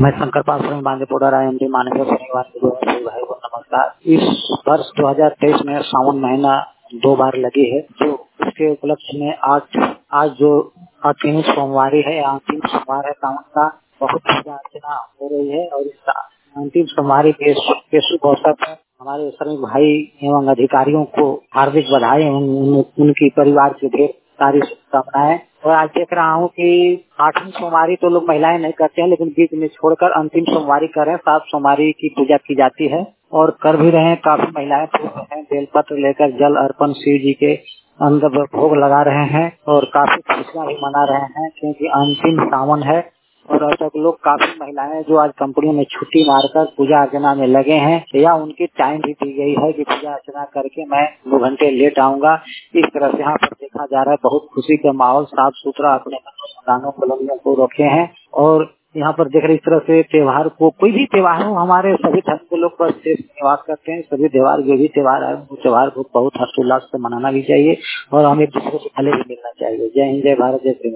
मैं शंकर पाल सिंह बांदीपुरा रायमती माननीय शनिवार भाई को नमस्कार। इस वर्ष 2023 में सावन महीना 2 बार लगी है, जो इसके उपलक्ष्य में आज जो अंतिम सोमवारी है, अंतिम सोमवार है सावन का, बहुत पूजा अर्चना हो रही है। और इस अंतिम सोमवारी के शुभ अवसर पर हमारे श्रमिक भाई एवं अधिकारियों को हार्दिक बधाई एवं उनकी परिवार के ढेर सारी शुभकामनाएं। और आज देख रहा हूँ कि 8वीं सोमवारी तो लोग महिलाएं नहीं करते हैं, लेकिन बीच में छोड़कर अंतिम सोमवारी कर रहे हैं। 7 सोमवारी की पूजा की जाती है और कर भी रहे हैं। काफी महिलाएं पूछ रहे हैं, बेलपत्र लेकर जल अर्पण शिव जी के अंदर भोग लगा रहे हैं और काफी खुशियां भी मना रहे हैं, क्योंकि अंतिम सावन है। और अब तक लोग काफी महिलाएं जो आज कंपनियों में छुट्टी मारकर पूजा अर्चना में लगे हैं, या उनकी टाइम भी दी गई है कि पूजा अर्चना करके मैं 2 घंटे लेट आऊंगा। इस तरह से यहाँ पर देखा जा रहा है, बहुत खुशी का माहौल, साफ सुथरा अपने मकानों कॉलोनियों को रखे हैं। और यहाँ पर देख रहे इस तरह से त्योहार को, कोई भी त्योहार हो, हमारे सभी धर्म के लोग बस देश में निवास करते हैं। सभी त्योहार जो भी त्योहार है, उस त्योहार को बहुत हर्षोल्लास से मनाना भी चाहिए और हमें एक दूसरे से गले भी मिलना चाहिए। जय हिंद, जय भारत, जय श्री।